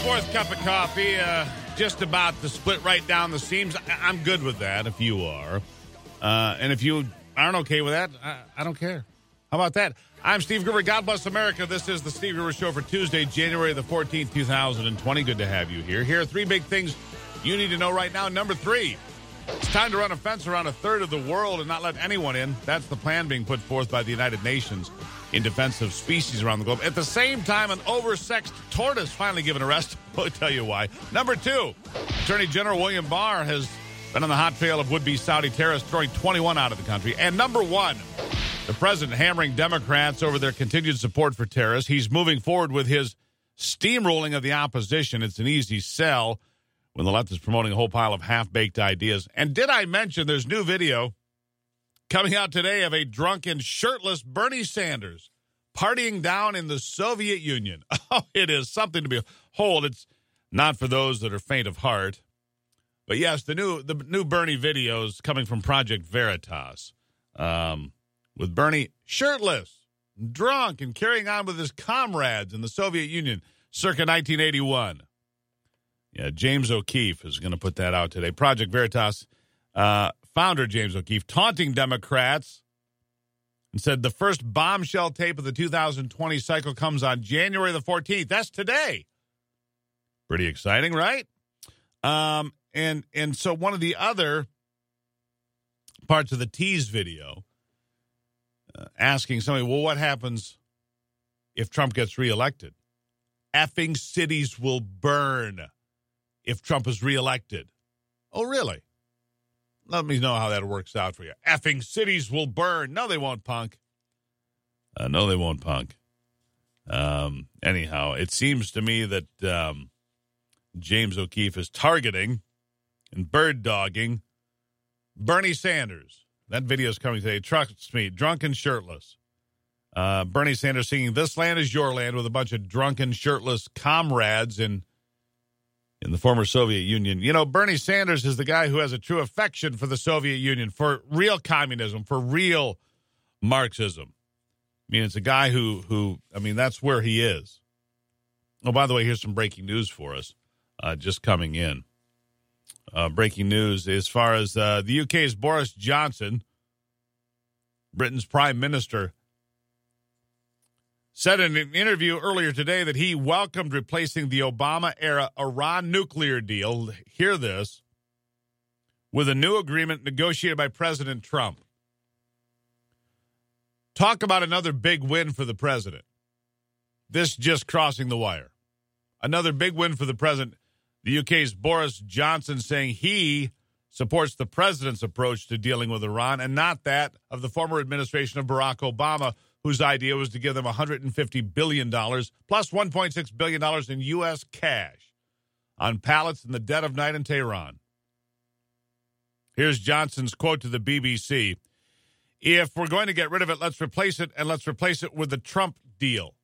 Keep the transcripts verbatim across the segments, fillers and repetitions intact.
fourth cup of coffee, uh, just about to split right down the seams. I- I'm good with that if you are. Uh, and if you aren't okay with that, I, I don't care. How about that? I'm Steve Gruber. God bless America. This is the Steve Gruber Show for Tuesday, January the fourteenth, two thousand twenty. Good to have you here. Here are three big things you need to know right now. Number three, it's time to run a fence around a third of the world and not let anyone in. That's the plan being put forth by the United Nations in defense of species around the globe. At the same time, an oversexed tortoise finally given a rest. I'll tell you why. Number two, Attorney General William Barr has been on the hot trail of would-be Saudi terrorists, throwing twenty-one out of the country. And number one, the president hammering Democrats over their continued support for terrorists. He's moving forward with his steamrolling of the opposition. It's an easy sell when the left is promoting a whole pile of half-baked ideas. And did I mention there's new video coming out today of a drunken, shirtless Bernie Sanders partying down in the Soviet Union. Oh, it is something to behold. It's not for those that are faint of heart. But yes, the new the new Bernie videos coming from Project Veritas, um, with Bernie shirtless, drunk, and carrying on with his comrades in the Soviet Union circa nineteen eighty-one. Yeah, James O'Keefe is going to put that out today. Project Veritas uh, founder James O'Keefe taunting Democrats and said the first bombshell tape of the two thousand twenty cycle comes on January the fourteenth. That's today. Pretty exciting, right? Um, and and so one of the other parts of the tease video uh, asking somebody, well, what happens if Trump gets reelected? Effing cities will burn if Trump is reelected. Oh, really? Let me know how that works out for you. Effing cities will burn. No, they won't, punk. Uh, no, they won't, punk. Um, anyhow, it seems to me that um, James O'Keefe is targeting and bird-dogging Bernie Sanders. That video is coming today. Trust me, drunken, shirtless. Uh, Bernie Sanders singing "This Land Is Your Land" with a bunch of drunken, shirtless comrades in in the former Soviet Union. You know, Bernie Sanders is the guy who has a true affection for the Soviet Union, for real communism, for real Marxism. I mean, it's a guy who, who I mean, that's where he is. Oh, by the way, here's some breaking news for us uh, just coming in. Uh, breaking news as far as uh, the U K's Boris Johnson, Britain's prime minister, said in an interview earlier today that he welcomed replacing the Obama-era Iran nuclear deal, hear this, with a new agreement negotiated by President Trump. Talk about another big win for the president. This just crossing the wire. Another big win for the president. The U K's Boris Johnson saying he supports the president's approach to dealing with Iran and not that of the former administration of Barack Obama, whose idea was to give them one hundred fifty billion dollars plus one point six billion dollars in U S cash on pallets in the dead of night in Tehran. Here's Johnson's quote to the B B C. If we're going to get rid of it, let's replace it, and let's replace it with the Trump deal.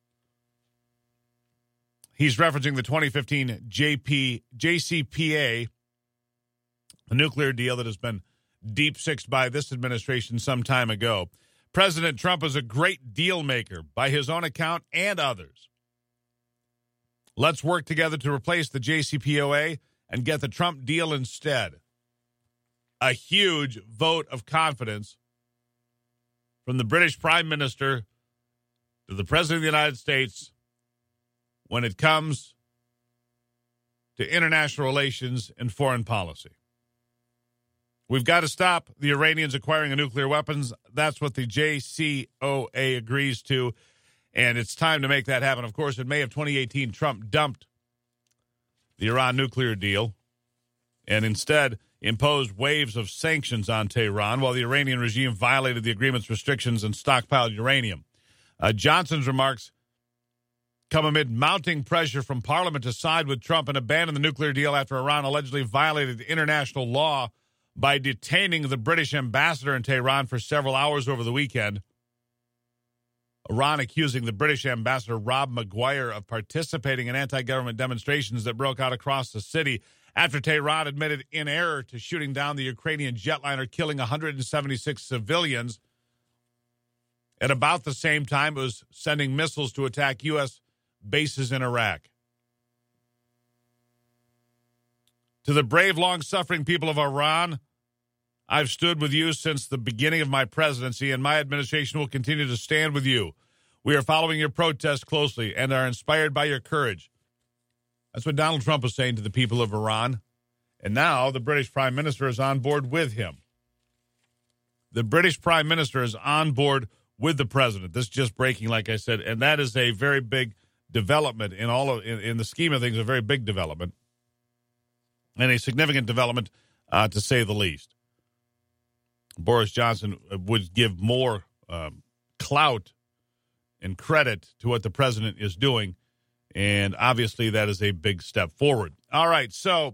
He's referencing the twenty fifteen J P, J C P O A, a nuclear deal that has been deep-sixed by this administration some time ago. President Trump is a great deal maker by his own account and others. Let's work together to replace the J C P O A and get the Trump deal instead. A huge vote of confidence from the British Prime Minister to the President of the United States when it comes to international relations and foreign policy. We've got to stop the Iranians acquiring nuclear weapons. That's what the J C P O A agrees to, and it's time to make that happen. Of course, in May of twenty eighteen, Trump dumped the Iran nuclear deal and instead imposed waves of sanctions on Tehran while the Iranian regime violated the agreement's restrictions and stockpiled uranium. Uh, Johnson's remarks come amid mounting pressure from Parliament to side with Trump and abandon the nuclear deal after Iran allegedly violated international law by detaining the British ambassador in Tehran for several hours over the weekend. Iran accusing the British ambassador Rob Maguire of participating in anti-government demonstrations that broke out across the city after Tehran admitted in error to shooting down the Ukrainian jetliner, killing one hundred seventy-six civilians. At about the same time, it was sending missiles to attack U S bases in Iraq. To the brave, long-suffering people of Iran, I've stood with you since the beginning of my presidency, and my administration will continue to stand with you. We are following your protest closely and are inspired by your courage. That's what Donald Trump was saying to the people of Iran. And now the British Prime Minister is on board with him. The British Prime Minister is on board with the president. This is just breaking, like I said, and that is a very big development in all of in, in the scheme of things, a very big development and a significant development, uh, to say the least. Boris Johnson would give more um, clout and credit to what the president is doing, and obviously that is a big step forward. All right, so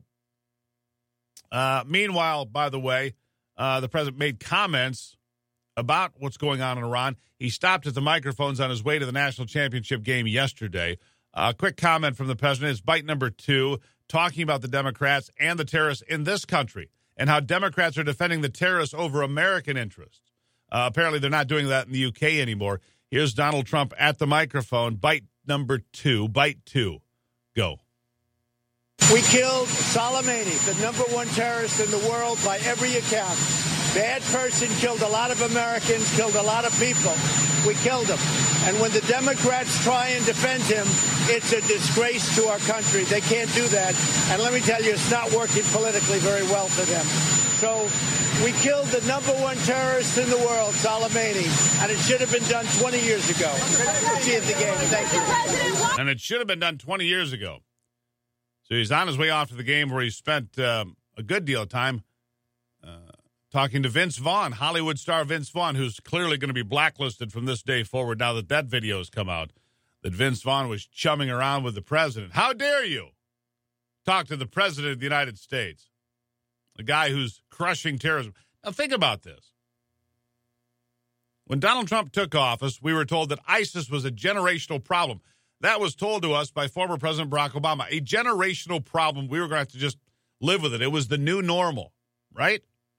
uh, meanwhile, by the way, uh, the president made comments about what's going on in Iran. He stopped at the microphones on his way to the national championship game yesterday. A uh, quick comment from the president. It's bite number two, talking about the Democrats and the terrorists in this country and how Democrats are defending the terrorists over American interests. Uh, apparently they're not doing that in the U K anymore. Here's Donald Trump at the microphone. Bite number two. Bite two. Go. We killed Soleimani, the number one terrorist in the world by every account. Bad person, killed a lot of Americans, killed a lot of people. We killed him. And when the Democrats try and defend him, it's a disgrace to our country. They can't do that. And let me tell you, it's not working politically very well for them. So we killed the number one terrorist in the world, Soleimani, and it should have been done twenty years ago. We'll see you at the game. Thank you. And it should have been done twenty years ago. So he's on his way off to the game where he spent um, a good deal of time uh, talking to Vince Vaughn, Hollywood star Vince Vaughn, who's clearly going to be blacklisted from this day forward now that that video has come out, that Vince Vaughn was chumming around with the president. How dare you talk to the president of the United States, a guy who's crushing terrorism? Now think about this. When Donald Trump took office, we were told that ISIS was a generational problem. That was told to us by former President Barack Obama. A generational problem. We were going to have to just live with it. It was the new normal, right?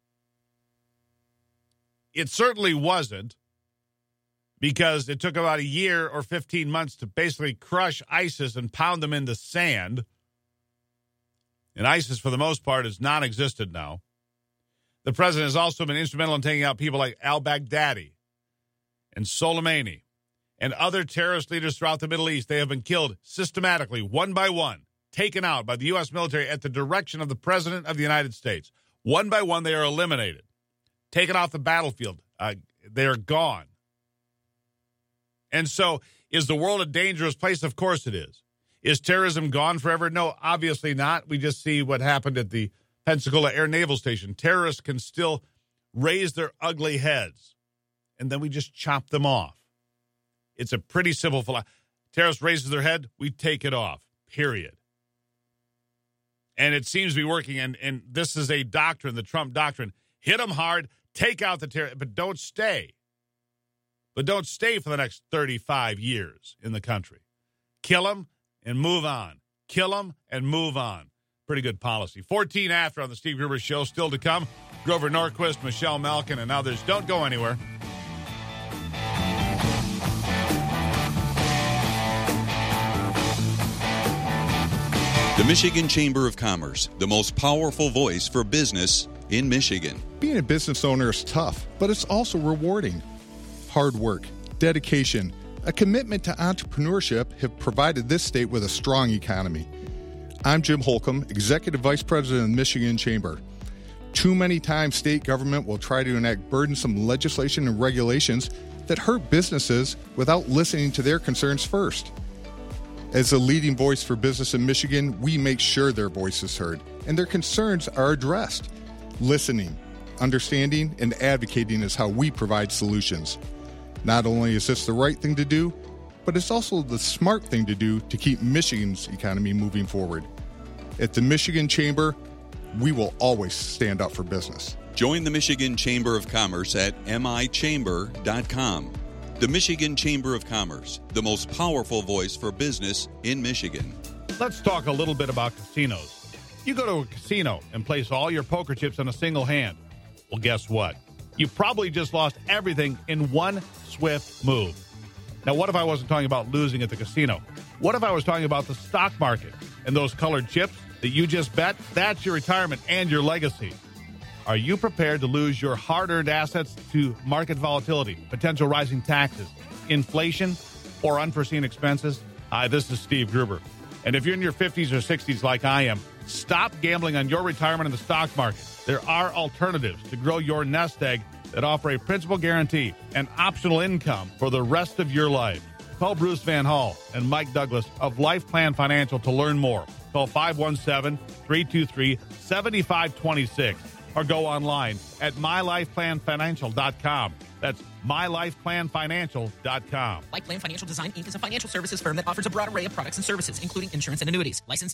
It certainly wasn't, because it took about a year or fifteen months to basically crush ISIS and pound them into sand. And ISIS, for the most part, is non-existent now. The president has also been instrumental in taking out people like al-Baghdadi and Soleimani and other terrorist leaders throughout the Middle East. They have been killed systematically, one by one, taken out by the U S military at the direction of the President of the United States. One by one, they are eliminated, taken off the battlefield. Uh, they are gone. And so, is the world a dangerous place? Of course it is. Is terrorism gone forever? No, obviously not. We just see what happened at the Pensacola Air Naval Station. Terrorists can still raise their ugly heads, and then we just chop them off. It's a pretty simple philosophy. Terrorist raises their head, we take it off, period. And it seems to be working, and, and this is a doctrine, the Trump doctrine. Hit them hard, take out the terror, but don't stay. But don't stay for the next thirty-five years in the country. Kill them and move on. Kill them and move on. Pretty good policy. fourteen after on the Steve Gruber Show. Still to come, Grover Norquist, Michelle Malkin, and others. Don't go anywhere. The Michigan Chamber of Commerce, the most powerful voice for business in Michigan. Being a business owner is tough, but it's also rewarding. Hard work, dedication, a commitment to entrepreneurship have provided this state with a strong economy. I'm Jim Holcomb, Executive Vice President of the Michigan Chamber. Too many times state government will try to enact burdensome legislation and regulations that hurt businesses without listening to their concerns first. As a leading voice for business in Michigan, we make sure their voice is heard and their concerns are addressed. Listening, understanding, and advocating is how we provide solutions. Not only is this the right thing to do, but it's also the smart thing to do to keep Michigan's economy moving forward. At the Michigan Chamber, we will always stand up for business. Join the Michigan Chamber of Commerce at m i chamber dot com. The Michigan Chamber of Commerce, the most powerful voice for business in Michigan. Let's talk a little bit about casinos. You go to a casino and place all your poker chips in a single hand. Well, guess what? You probably just lost everything in one swift move. Now, what if I wasn't talking about losing at the casino? What if I was talking about the stock market and those colored chips? that you just bet, that's your retirement and your legacy. Are you prepared to lose your hard-earned assets to market volatility, potential rising taxes, inflation, or unforeseen expenses? Hi, this is Steve Gruber. And if you're in your fifties or sixties like I am, stop gambling on your retirement in the stock market. There are alternatives to grow your nest egg that offer a principal guarantee and optional income for the rest of your life. Call Bruce Van Hall and Mike Douglas of Life Plan Financial to learn more. Call five one seven, three two three, seven five two six or go online at my life plan financial dot com. That's my life plan financial dot com. Life Plan Financial Design, Incorporated is a financial services firm that offers a broad array of products and services, including insurance and annuities. Licensed